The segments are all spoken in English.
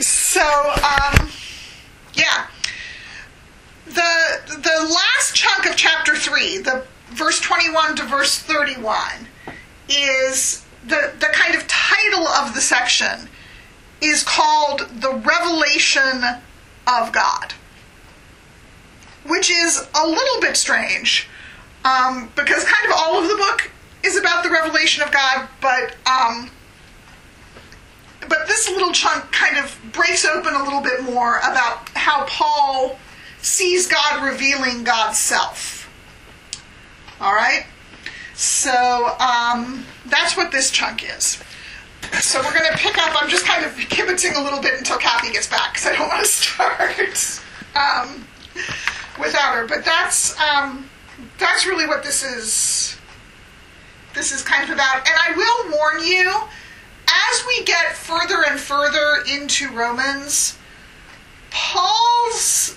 So, yeah. The last chunk of chapter 3, the verse 21 to verse 31, is the kind of title of the section is called The Revelation of God, which is a little bit strange, because kind of all of the book is about the revelation of God, but this little chunk kind of breaks open a little bit more about how Paul sees God revealing God's self. All right? So that's what this chunk is. So we're going to pick up. I'm just kind of kibitzing a little bit until Kathy gets back, because I don't want to start without her. But that's really what this is kind of about. And I will warn you, as we get further and further into Romans, Paul's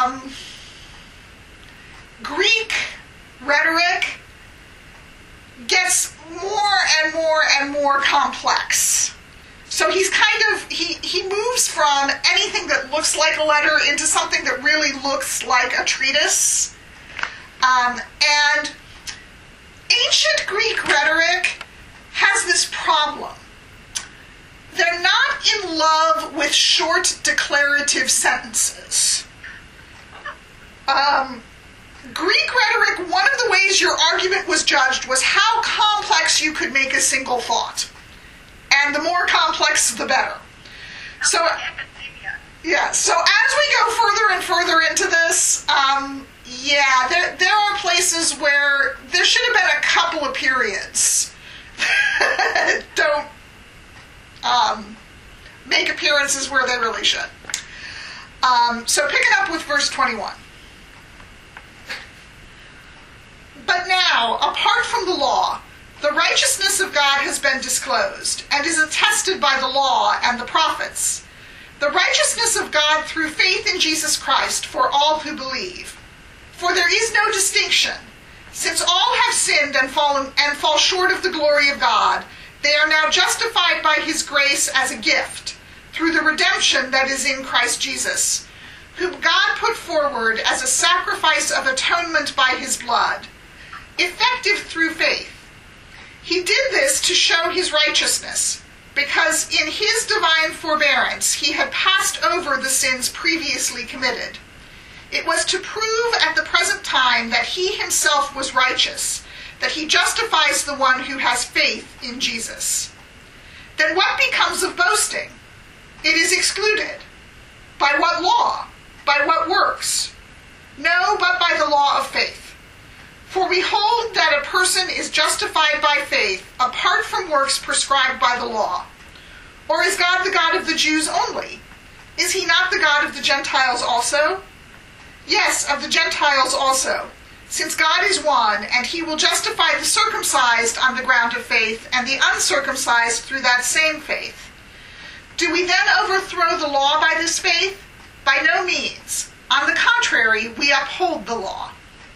Greek rhetoric gets more and more and more complex. So he's he moves from anything that looks like a letter into something that really looks like a treatise. And ancient Greek rhetoric has this problem. They're not in love with short declarative sentences. Greek rhetoric, one of the ways your argument was judged was how complex you could make a single thought. And the more complex, the better. So, yeah, so as we go further and further into this, there are places where there should have been a couple of periods. Don't make appearances where they really should. So picking up with verse 21. But now, apart from the law, the righteousness of God has been disclosed, and is attested by the law and the prophets. The righteousness of God through faith in Jesus Christ for all who believe. For there is no distinction, since all have sinned and fall short of the glory of God. They are now justified by his grace as a gift, through the redemption that is in Christ Jesus, whom God put forward as a sacrifice of atonement by his blood, effective through faith. He did this to show his righteousness, because in his divine forbearance he had passed over the sins previously committed. It was to prove at the present time that he himself was righteous, that he justifies the one who has faith in Jesus. Then what becomes of boasting? It is excluded. By what law? By what works? No, but by the law of faith. For we hold that a person is justified by faith apart from works prescribed by the law. Or is God the God of the Jews only? Is he not the God of the Gentiles also? Yes, of the Gentiles also, since God is one, and he will justify the circumcised on the ground of faith, and the uncircumcised through that same faith. Do we then overthrow the law by this faith? By no means. On the contrary, we uphold the law.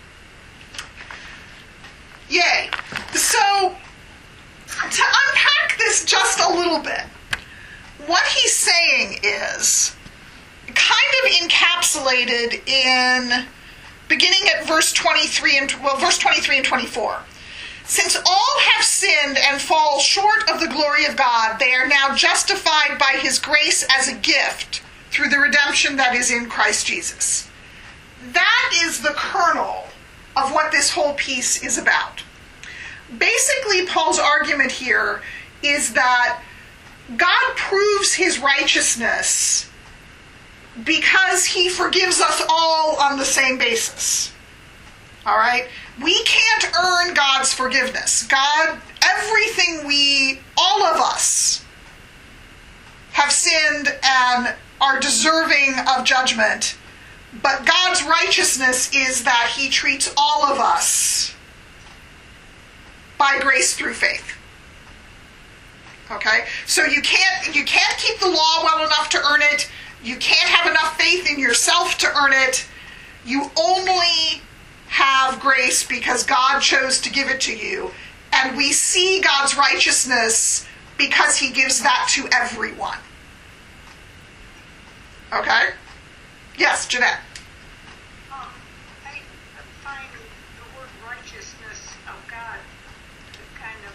Yay. So, to unpack this just a little bit, what he's saying is kind of encapsulated in beginning at verse 23 and 24. Since all have sinned and fall short of the glory of God, they are now justified by his grace as a gift through the redemption that is in Christ Jesus. That is the kernel of what this whole piece is about. Basically, Paul's argument here is that God proves his righteousness because he forgives us all on the same basis. All right? We can't earn God's forgiveness. God, all of us have sinned and are deserving of judgment, but God's righteousness is that he treats all of us by grace through faith. Okay? So you can't keep the law well enough to earn it. You can't have enough faith in yourself to earn it. You only have grace because God chose to give it to you. And we see God's righteousness because he gives that to everyone. Okay? Yes, Jeanette. I find the word righteousness of God kind of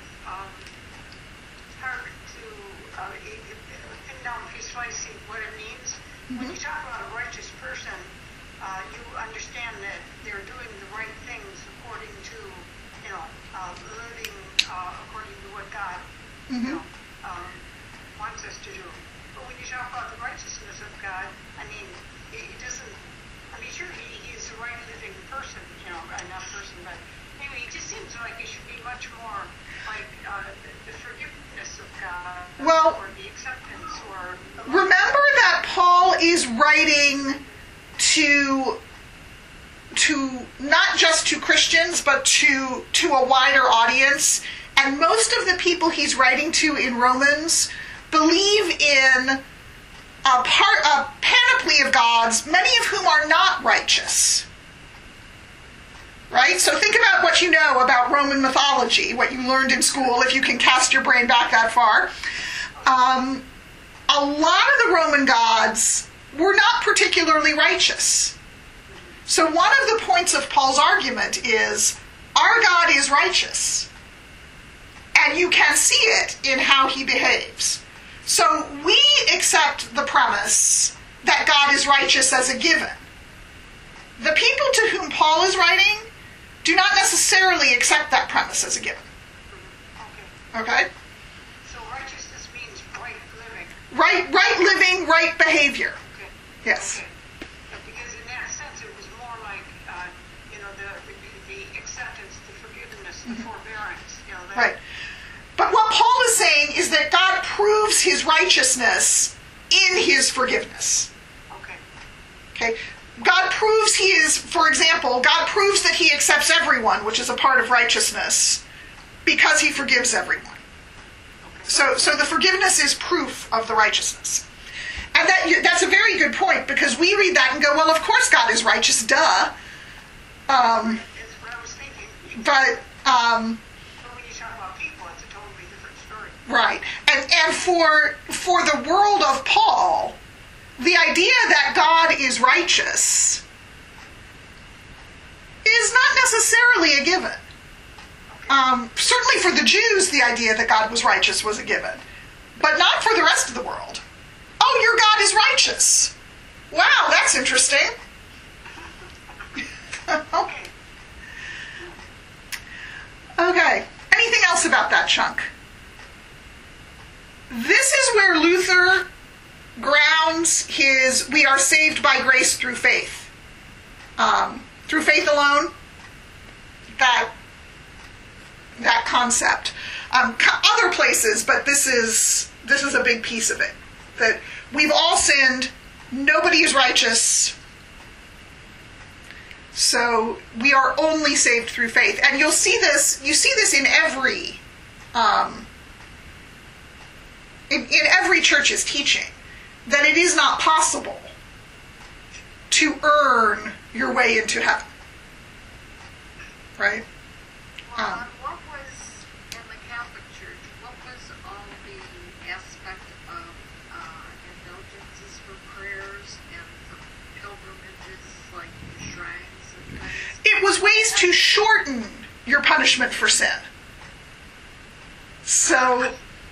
hard to pin down precisely what it means. When you talk about a righteous person, you understand that they're doing the right things according to, living according to what God, wants us to do. But when you talk about the righteousness of God, it doesn't. Sure, he is a right living person, not person, but anyway, it just seems like it should be much more like the forgiveness of God, or the acceptance, or. Remember that Paul is writing to not just to Christians, but to a wider audience, and most of the people he's writing to in Romans believe in a panoply of gods, many of whom are not righteous. Right? So think about what you know about Roman mythology, what you learned in school, if you can cast your brain back that far. A lot of the Roman gods were not particularly righteous. So one of the points of Paul's argument is, our God is righteous. And you can see it in how he behaves. So we accept the premise that God is righteous as a given. The people to whom Paul is writing do not necessarily accept that premise as a given. Okay? So righteousness means right living. Right living, right behavior. Okay. Yes. Okay. Because in that sense it was more like, the acceptance, the forgiveness, the forbearance. Right. But what Paul is saying is that God proves his righteousness in his forgiveness. Okay? God proves for example, God proves that he accepts everyone, which is a part of righteousness, because he forgives everyone. So the forgiveness is proof of the righteousness. And that's a very good point, because we read that and go, well, of course God is righteous, duh. That's what I was thinking. But when you talk about people, it's a totally different story. Right. And for the world of Paul, the idea that God is righteous is not necessarily a given. Certainly for the Jews, the idea that God was righteous was a given. But not for the rest of the world. Oh, your God is righteous. Wow, that's interesting. Okay. Anything else about that chunk? This is where Luther grounds his "we are saved by grace through faith." Through faith alone, that concept. Other places, but this is a big piece of it. That we've all sinned, nobody is righteous, so we are only saved through faith. And you see this in every in every church's teaching, that it is not possible to earn your way into heaven. Right? What was, in the Catholic Church, what was all the aspect of indulgences for prayers and for pilgrimages, like the shrines and things? It was ways to shorten your punishment for sin. So,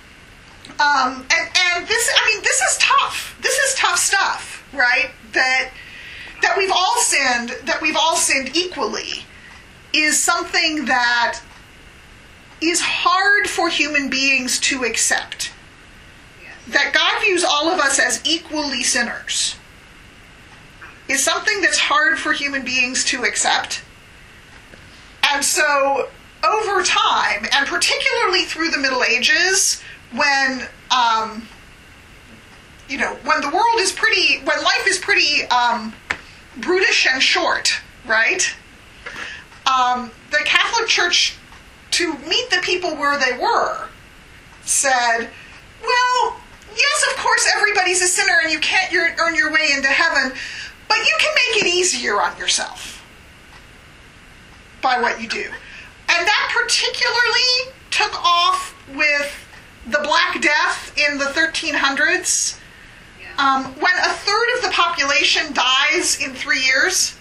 and this is tough. This is tough stuff, right? That we've all sinned equally is something that is hard for human beings to accept. Yes. That God views all of us as equally sinners is something that's hard for human beings to accept. And so, over time, and particularly through the Middle Ages, when life is pretty brutish and short, right? The Catholic Church, to meet the people where they were, said, well, yes, of course everybody's a sinner and you can't earn your way into heaven, but you can make it easier on yourself by what you do. And that particularly took off with the Black Death in the 1300s, when a third of the population dies in 3 years,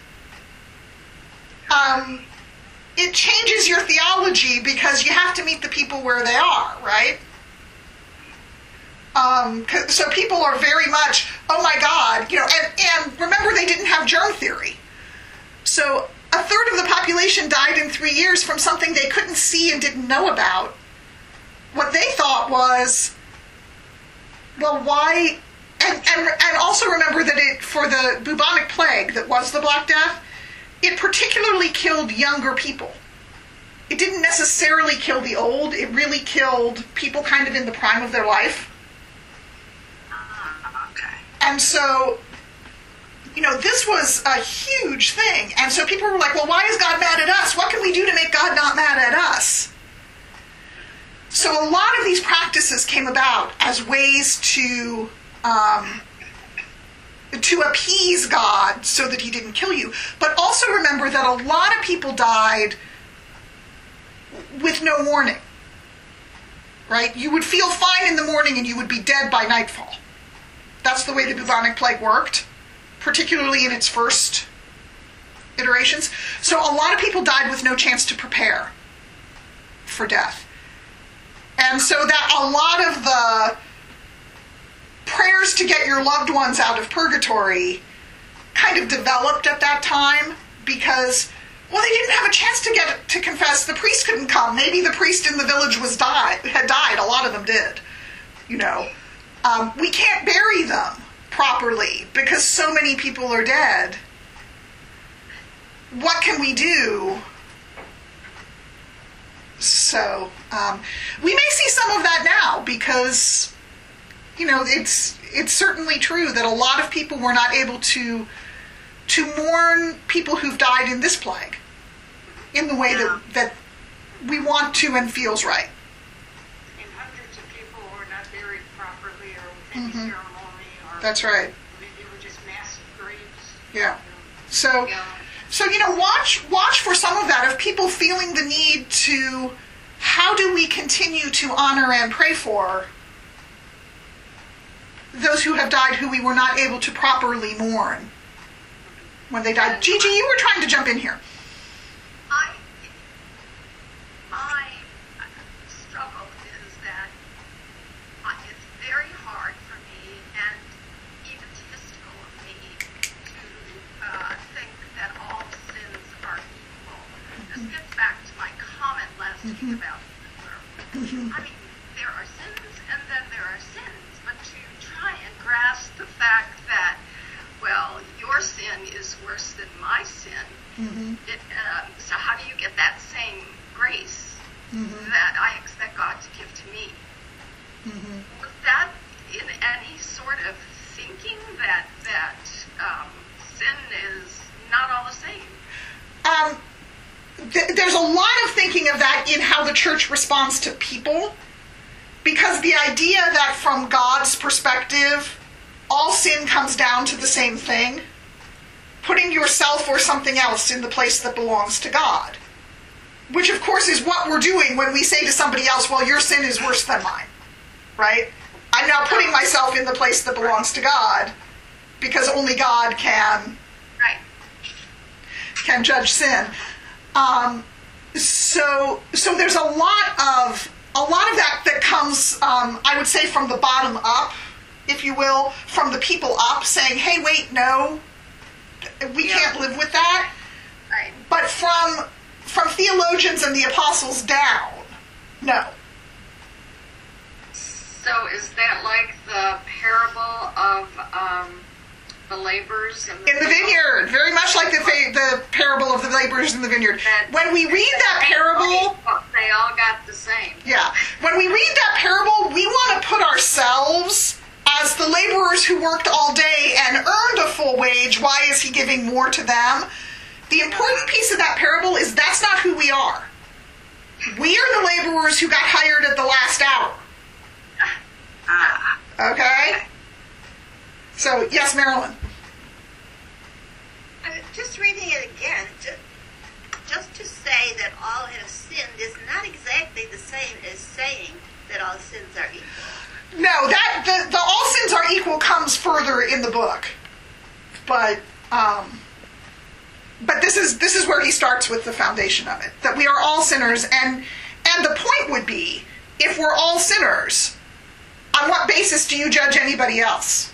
it changes your theology because you have to meet the people where they are, right? So people are very much, oh my God, and remember they didn't have germ theory. So a third of the population died in 3 years from something they couldn't see and didn't know about. What they thought was, well, why? And also remember that for the bubonic plague that was the Black Death, it particularly killed younger people. It didn't necessarily kill the old. It really killed people kind of in the prime of their life. Okay. And so, this was a huge thing. And so people were like, well, why is God mad at us? What can we do to make God not mad at us? So a lot of these practices came about as ways to appease God so that he didn't kill you. But also remember that a lot of people died with no warning. Right? You would feel fine in the morning and you would be dead by nightfall. That's the way the bubonic plague worked, particularly in its first iterations. So a lot of people died with no chance to prepare for death. And so that a lot of the prayers to get your loved ones out of purgatory kind of developed at that time because, well, they didn't have a chance to confess. The priest couldn't come. Maybe the priest in the village had died. A lot of them did. We can't bury them properly because so many people are dead. What can we do? So we may see some of that now because, it's certainly true that a lot of people were not able to mourn people who've died in this plague in the way that we want to and feels right. And hundreds of people were not buried properly or with any ceremony. Or That's right. They were just massive graves. Yeah. So watch for some of that, of people feeling the need to, how do we continue to honor and pray for those who have died who we were not able to properly mourn when they died. Gigi, you were trying to jump in here. My struggle is that it's very hard for me and egotistical of me to think that all sins are equal. This gets back to my comment last week about Hitler. I mean, there are sins and then there are sins, but to try and grasp the fact that, well, your sin is worse than my sin, so how do you get that same grace that I expect God to give to me? Was that in any sort of thinking that sin is not all the same? There's a lot of thinking of that in how the church responds to people, because the idea that from God's perspective, all sin comes down to the same thing, putting yourself or something else in the place that belongs to God, which of course is what we're doing when we say to somebody else, well, your sin is worse than mine, right? I'm now putting myself in the place that belongs to God because only God can judge sin. So there's a lot of that comes, I would say, from the bottom up, if you will, from the people up, saying, hey, wait, no, we can't live with that. Right. But from theologians and the apostles down, no. So is that like the parable of the laborers in the vineyard? Very much like the parable of the laborers in the vineyard. When we read that parable, they all got the same. Yeah. When we read that parable, we want to put ourselves as the laborers who worked all day and earned a full wage. Why is he giving more to them? The important piece of that parable is that's not who we are. We are the laborers who got hired at the last hour. Okay? So, yes, Marilyn. Just reading it again, just to say that all have sinned is not exactly the same as saying that all sins are equal. No, the all sins are equal comes further in the book. But this is where he starts with the foundation of it, that we are all sinners, and the point would be, if we're all sinners, on what basis do you judge anybody else?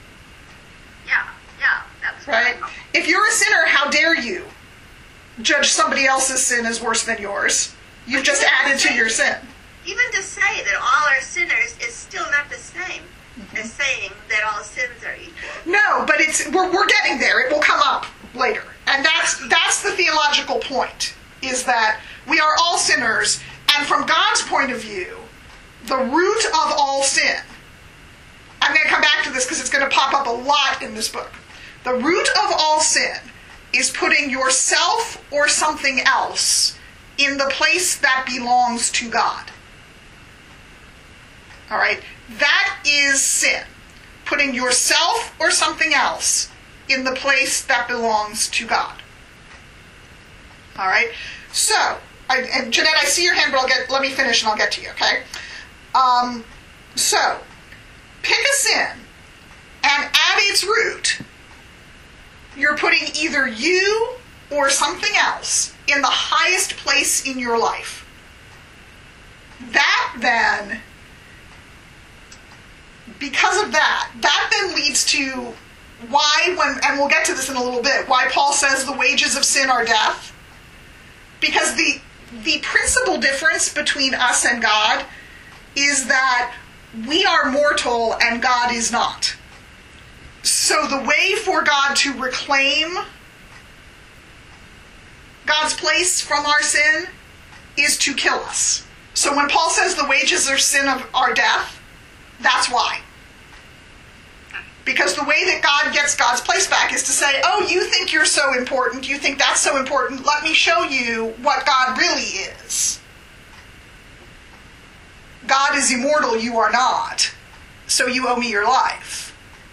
Yeah, that's right. If you're a sinner, how dare you judge somebody else's sin as worse than yours? You've just added to your sin. Even to say that all are sinners is still not the same as saying that all sins are equal. No, but we're getting there. It will come up later. And that's the theological point, is that we are all sinners, and from God's point of view, the root of all sin, I'm going to come back to this because it's going to pop up a lot in this book. The root of all sin is putting yourself or something else in the place that belongs to God. All right? That is sin. Putting yourself or something else in the place that belongs to God. All right? So, and Jeanette, I see your hand, but let me finish and I'll get to you, okay? So, pick a sin, and at its root, you're putting either you or something else in the highest place in your life. That then, because of that then leads to why, and we'll get to this in a little bit, why Paul says the wages of sin are death. Because the principal difference between us and God is that we are mortal and God is not. So the way for God to reclaim God's place from our sin is to kill us. So when Paul says the wages of sin are death, that's why. Because the way that God gets God's place back is to say, oh, you think you're so important, you think that's so important, let me show you what God really is. God is immortal, you are not. So you owe me your life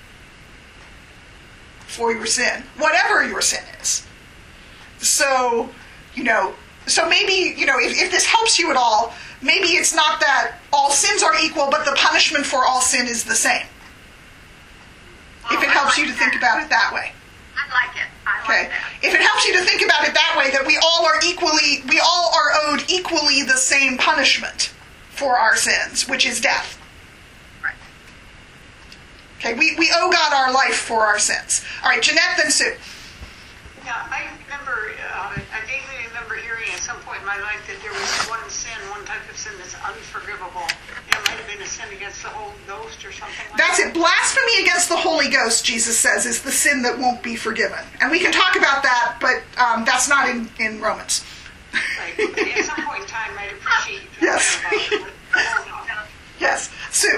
for your sin, whatever your sin is. So, so maybe, if this helps you at all, maybe it's not that all sins are equal, but the punishment for all sin is the same. If it helps you to think about it that way. I like it. I like that. If it helps you to think about it that way, that we all are owed equally the same punishment for our sins, which is death. Right. Okay, we owe God our life for our sins. All right, Jeanette, then Sue. Yeah, I vaguely remember hearing at some point in my life that there was one type of sin that's unforgivable. It might have been a sin against the Holy Ghost or something like That's that. it. Blasphemy against the Holy Ghost, Jesus says, is the sin that won't be forgiven. And we can talk about that, but that's not in Romans. Right. But at some point in time, I'd appreciate you Yes. talking about it. Yes. Sue.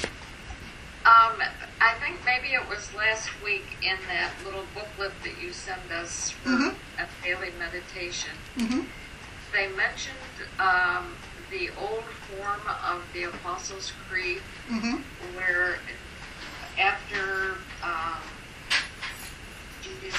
I think maybe it was last week in that little booklet that you send us for a daily meditation. Mm-hmm. They mentioned the old form of the Apostles' Creed, where after Jesus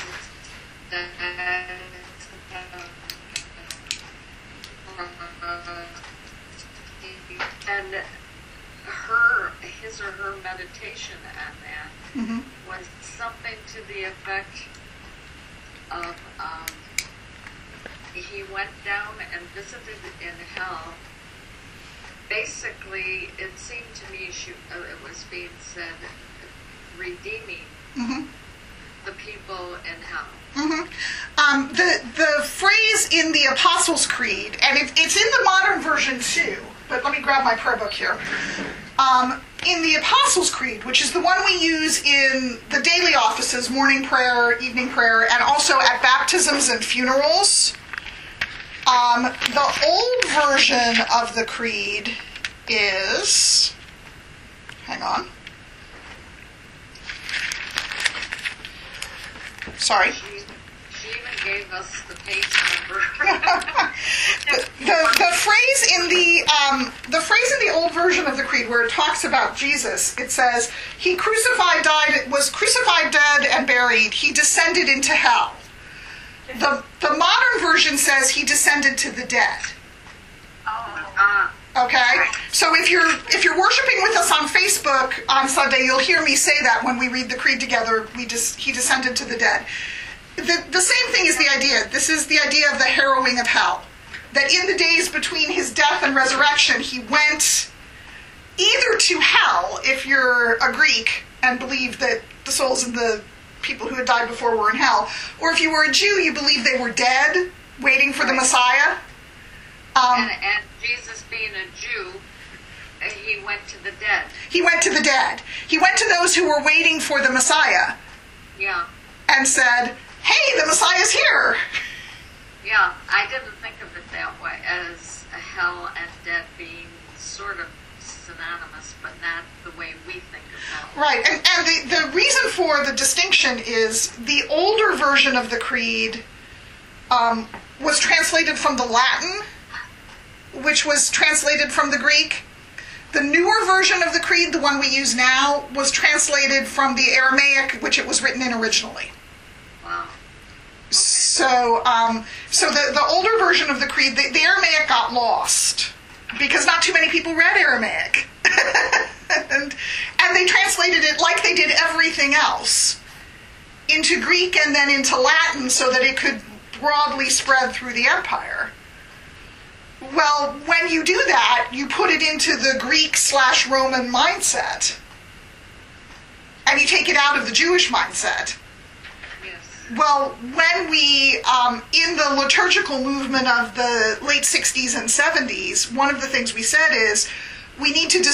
and his or her meditation on that was something to the effect of he went down and visited in hell. Basically, it seemed to me it was being said redeeming the people in hell. The phrase in the Apostles' Creed, and it's in the modern version too, but let me grab my prayer book here. In the Apostles' Creed, which is the one we use in the daily offices, morning prayer, evening prayer, and also at baptisms and funerals, the old version of the creed is, hang on, sorry. She even gave us the page number. the phrase in the old version of the creed where it talks about Jesus, it says, he was crucified, dead, and buried. He descended into hell. The modern version says he descended to the dead. Okay? So if you're worshiping with us on Facebook on Sunday, you'll hear me say that when we read the creed together. He descended to the dead. The same thing is the idea. This is the idea of the harrowing of hell. That in the days between his death and resurrection, he went either to hell, if you're a Greek and believe that the souls of the people who had died before were in hell, or if you were a Jew, you believe they were dead, waiting for the Messiah. And Jesus being a Jew, he went to the dead. He went to the dead. He went to those who were waiting for the Messiah. Yeah. And said, hey, the Messiah's here. Yeah, I didn't think of it that way, as hell and dead being sort of synonymous, but not the way we think of hell. Right, and the reason for the distinction is the older version of the creed was translated from the Latin, which was translated from the Greek. The newer version of the creed, the one we use now, was translated from the Aramaic, which it was written in originally. Wow. So, the older version of the creed, the Aramaic got lost because not too many people read Aramaic, and they translated it like they did everything else into Greek and then into Latin so that it could broadly spread through the empire. Well, when you do that, you put it into the Greek/Roman mindset, and you take it out of the Jewish mindset. Well, when we, in the liturgical movement of the late 60s and 70s, one of the things we said is we need to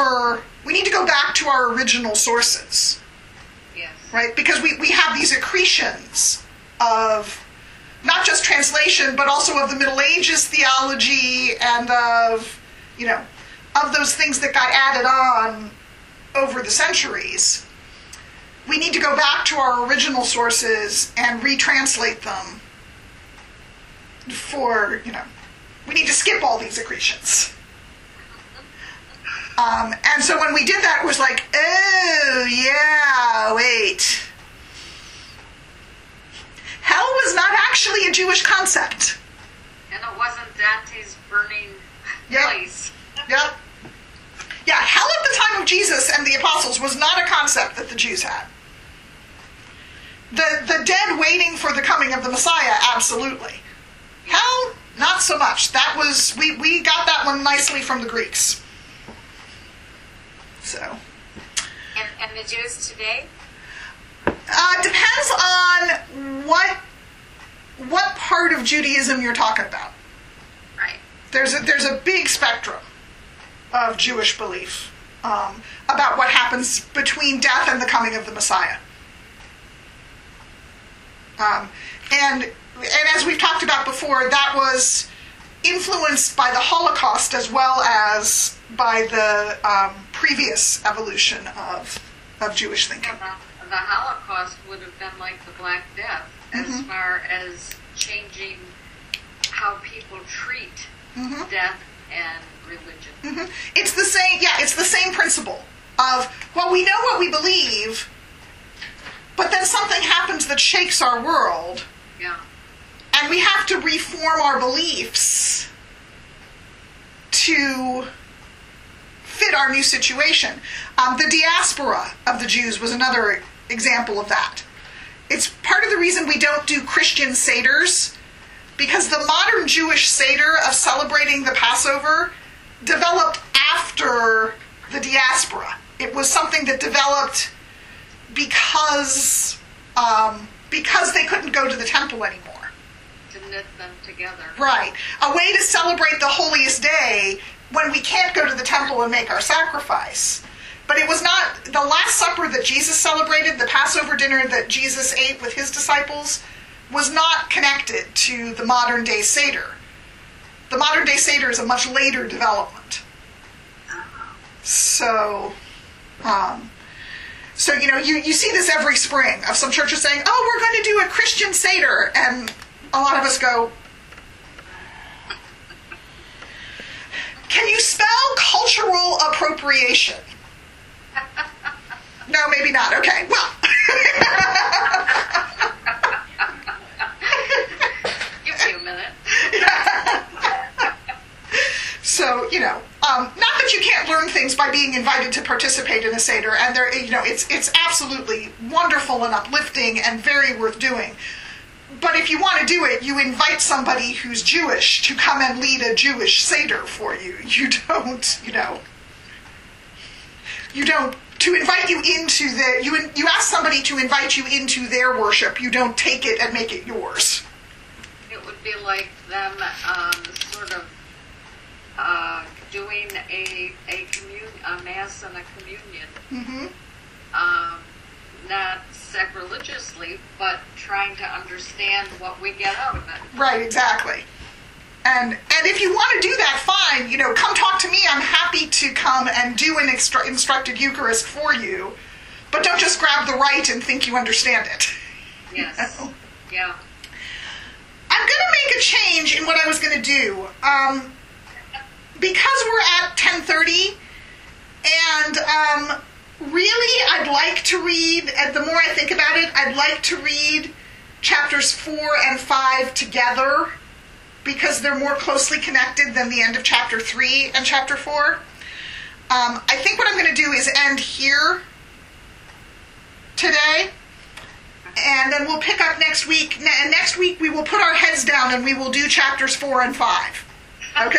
go back to our original sources. Yes. Right? Because we have these accretions of not just translation, but also of the Middle Ages theology and of those things that got added on over the centuries. We need to go back to our original sources and retranslate them we need to skip all these accretions. And so when we did that, it was like, oh, yeah, wait. Hell was not actually a Jewish concept. And it wasn't Dante's burning place. Yep. Yeah, hell at the time of Jesus and the apostles was not a concept that the Jews had. The dead waiting for the coming of the Messiah, absolutely. Hell, not so much. That was, we got that one nicely from the Greeks. So. And the Jews today? Depends on what part of Judaism you're talking about. Right. There's a big spectrum of Jewish belief about what happens between death and the coming of the Messiah. And as we've talked about before, that was influenced by the Holocaust as well as by the previous evolution of Jewish thinking. The Holocaust would have been like the Black Death as far as changing how people treat death and religion. It's the same. Yeah, it's the same principle of, well, we know what we believe, but then something happens that shakes our world. Yeah. And we have to reform our beliefs to fit our new situation. The diaspora of the Jews was another example of that. It's part of the reason we don't do Christian Seders, because the modern Jewish Seder of celebrating the Passover developed after the diaspora. It was something that developed because they couldn't go to the temple anymore. To knit them together. Right. A way to celebrate the holiest day when we can't go to the temple and make our sacrifice. But it was not the Last Supper that Jesus celebrated, the Passover dinner that Jesus ate with his disciples, was not connected to the modern day Seder. The modern day Seder is a much later development. So you see this every spring of some churches saying, oh, we're going to do a Christian Seder. And a lot of us go, can you spell cultural appropriation? No, maybe not. Okay, well. Give me a minute. So, participate in a Seder, and there, it's absolutely wonderful and uplifting and very worth doing. But if you want to do it, you invite somebody who's Jewish to come and lead a Jewish Seder for you. You don't, to invite you into you ask somebody to invite you into their worship. You don't take it and make it yours. It would be like them sort of doing a mass and a communion. Mm-hmm. Not sacrilegiously, but trying to understand what we get out of it. Right, exactly. And if you want to do that, fine. Come talk to me. I'm happy to come and do an instructed Eucharist for you. But don't just grab the right and think you understand it. Yes. Yeah. I'm going to make a change in what I was going to do. Because we're at 10:30, and really I'd like to read, and the more I think about it, I'd like to read chapters 4 and 5 together, because they're more closely connected than the end of chapter 3 and chapter 4. I think what I'm going to do is end here today, and then we'll pick up next week. And next week we will put our heads down and we will do chapters 4 and 5. Okay?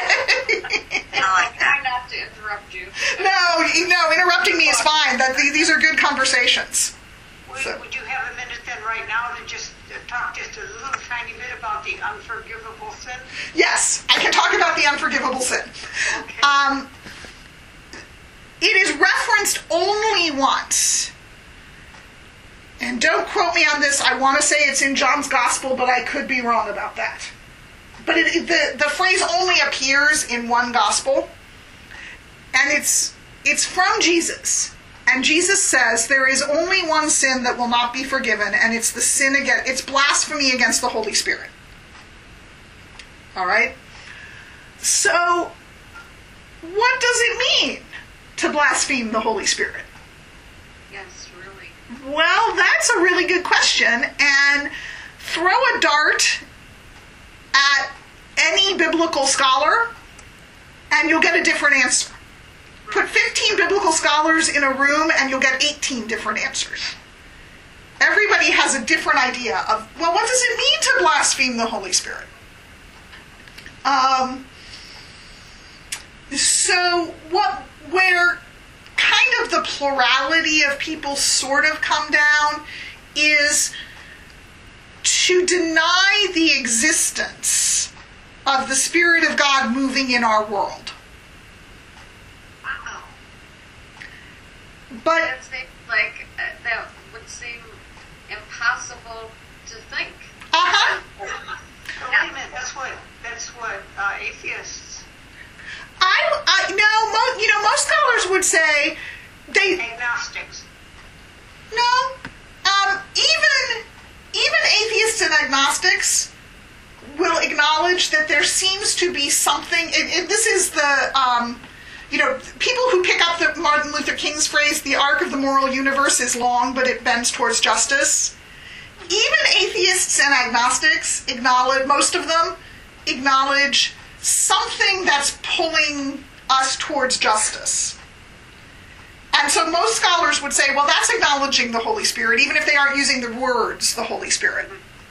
Try not to interrupt you. No, interrupting me is fine. These are good conversations. Would you have a minute then right now to just talk just a little tiny bit about the unforgivable sin? Yes, I can talk about the unforgivable sin. Okay. It is referenced only once. And don't quote me on this. I want to say it's in John's Gospel, but I could be wrong about that. But the phrase only appears in one Gospel. And it's from Jesus. And Jesus says there is only one sin that will not be forgiven, and it's the sin it's blasphemy against the Holy Spirit. All right? So, what does it mean to blaspheme the Holy Spirit? Yes, really. Well, that's a really good question, and throw a dart at any biblical scholar, and you'll get a different answer. Put 15 biblical scholars in a room and you'll get 18 different answers. Everybody has a different idea of, well, what does it mean to blaspheme the Holy Spirit? Where kind of the plurality of people sort of come down is to deny the existence of the Spirit of God moving in our world. But that would seem impossible to think. Uh-huh. Wait a minute, that's what atheists. Most scholars would say Agnostics. no. Even atheists and agnostics will acknowledge that there seems to be something. This is the people who pick up the Martin Luther King's phrase, the arc of the moral universe is long, but it bends towards justice. Even atheists and agnostics most of them acknowledge something that's pulling us towards justice. And so most scholars would say, well, that's acknowledging the Holy Spirit, even if they aren't using the words, the Holy Spirit.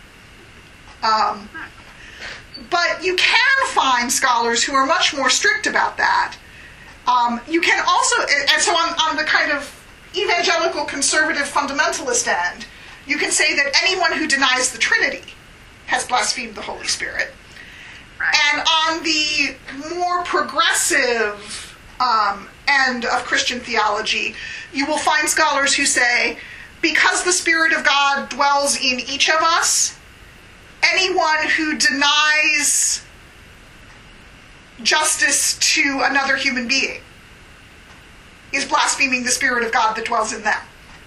But you can find scholars who are much more strict about that. You can also, and so on the kind of evangelical conservative fundamentalist end, you can say that anyone who denies the Trinity has blasphemed the Holy Spirit. Right. And on the more progressive end of Christian theology, you will find scholars who say, because the Spirit of God dwells in each of us, anyone who denies justice to another human being is blaspheming the Spirit of God that dwells in them.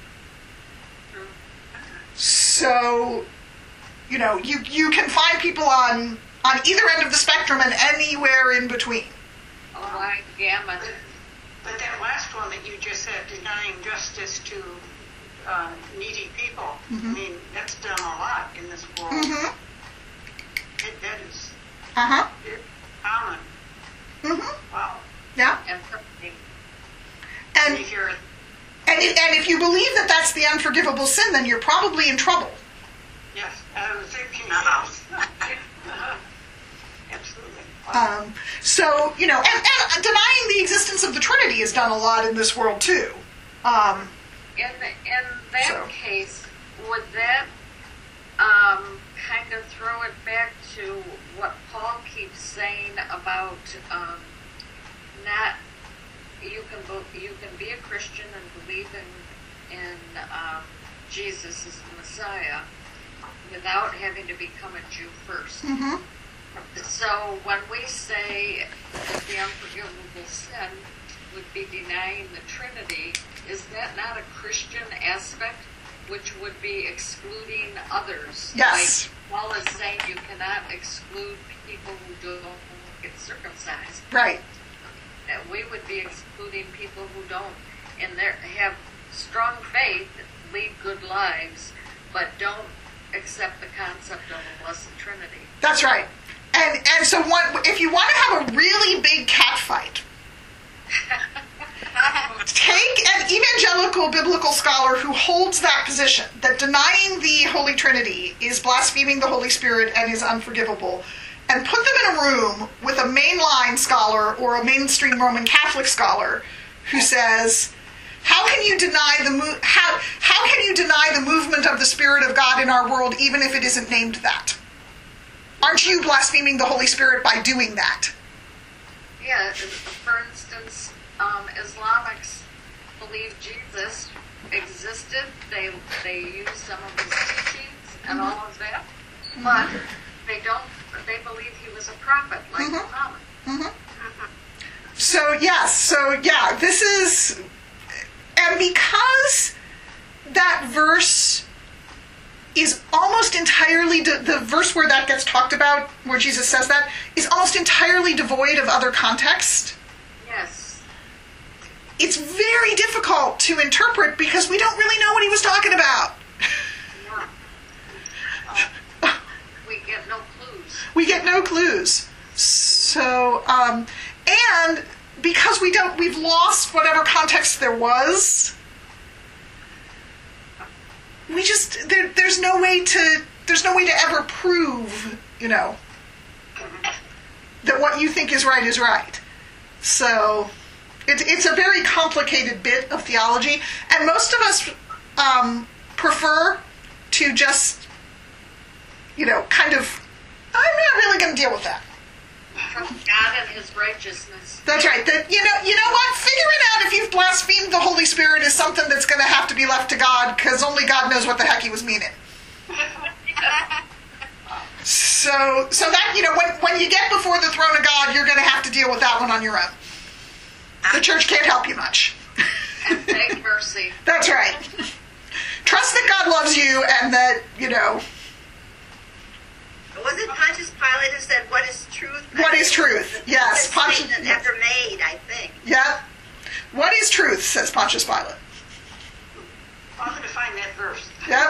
So, you can find people on either end of the spectrum and anywhere in between. A wide gamut. But that last one that you just said, denying justice to needy people, Mm-hmm. I mean, that's done a lot in this world. Mm-hmm. That is Uh-huh. common. Mm-hmm. Wow. Yeah. And something. And if you believe that that's the unforgivable sin, then you're probably in trouble. Yes, I was thinking about. Absolutely. So, you know, and denying the existence of the Trinity is done a lot in this world too. In that So. case, would that kind of throw it back to what Paul keeps saying about not you can be a Christian and believe in Jesus as the Messiah without having to become a Jew first. Mhm. So when we say that the unforgivable sin would be denying the Trinity, is that not a Christian aspect which would be excluding others? Yes. Like Paul is saying you cannot exclude people who don't get circumcised. Right. That we would be excluding people who don't and have strong faith, lead good lives, but don't accept the concept of a blessed Trinity. That's right. And so if you want to have a really big cat fight, take an evangelical biblical scholar who holds that position, that denying the Holy Trinity is blaspheming the Holy Spirit and is unforgivable, and put them in a room with a mainline scholar or a mainstream Roman Catholic scholar who says, how can you deny how can you deny the movement of the Spirit of God in our world even if it isn't named that? Aren't you blaspheming the Holy Spirit by doing that? Yeah, for instance, Islamics believe Jesus existed. They use some of his teachings and all of that, but they don't. They believe he was a prophet like Muhammad. So this is, and because that verse is almost entirely, the verse where that gets talked about, where Jesus says that, is almost entirely devoid of other context. Yes. It's very difficult to interpret because we don't really know what he was talking about. Yeah. We get no clues. We get no clues. So, and because we've lost whatever context there was, we just, there's no way to ever prove, that what you think is right. So, it's a very complicated bit of theology, and most of us prefer to just, kind of, I'm not really going to deal with that. God and his righteousness. That's right. That you know what? Figuring out if you've blasphemed the Holy Spirit is something that's going to have to be left to God, because only God knows what the heck he was meaning. So that when you get before the throne of God, you're going to have to deal with that one on your own. The church can't help you much. And beg mercy. That's right. Trust that God loves you, and that Was it Pontius Pilate who said, "What is truth"? What is truth? Yes, Pontius ever made, I think. Yeah. What is truth? Says Pontius Pilate. I'm going to find that verse. Yep.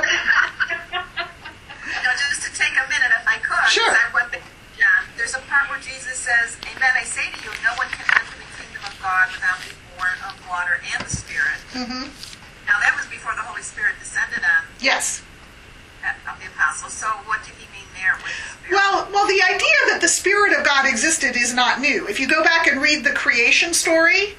Just to take a minute, if I could. Sure. I went to John. There's a part where Jesus says, "Amen, I say to you, no one can enter the kingdom of God without being born of water and the Spirit." Mm-hmm. Now, that was before the Holy Spirit descended on Yes. of the apostles. So what did he mean there with the Spirit? Well, the idea that the Spirit of God existed is not new. If you go back and read the creation story,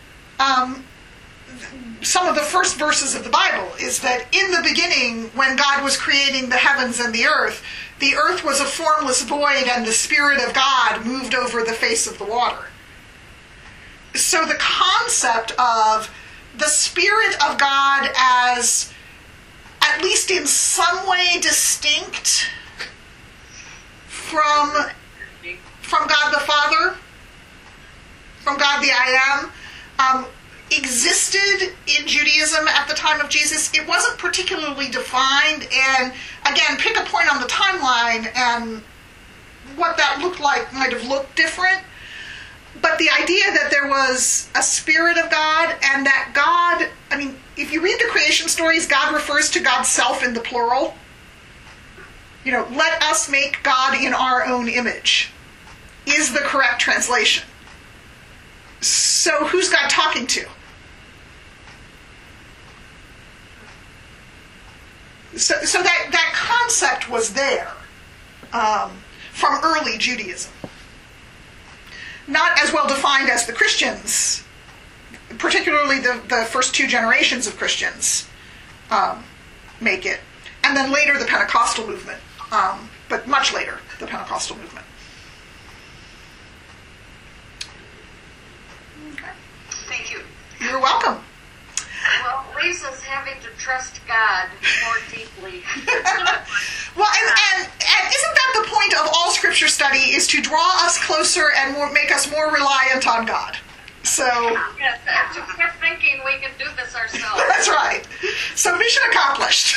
some of the first verses of the Bible is that in the beginning, when God was creating the heavens and the earth was a formless void and the Spirit of God moved over the face of the water. So the concept of the Spirit of God as at least in some way distinct from God the Father, from God the I Am, existed in Judaism at the time of Jesus. It wasn't particularly defined, and again, pick a point on the timeline and what that looked like might have looked different. But the idea that there was a Spirit of God and that God, if you read the creation stories, God refers to God's self in the plural. Let us make God in our own image is the correct translation. So who's God talking to? So that concept was there from early Judaism. Not as well defined as the Christians, particularly the first two generations of Christians make it. And then later the Pentecostal movement, but much later, the Pentecostal movement. Okay. Thank you. You're welcome. Well, Lisa's having to trust God more deeply. Well, and isn't that the point of all Scripture study, is to draw us closer and make us more reliant on God? So Yes, and to quit thinking we can do this ourselves. that's right. So mission accomplished.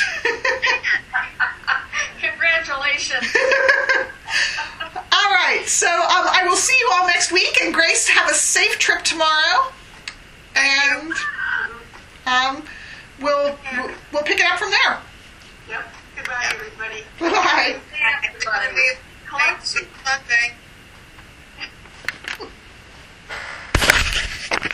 Congratulations. All right. So I will see you all next week. And Grace, have a safe trip tomorrow. And we'll pick it up from there.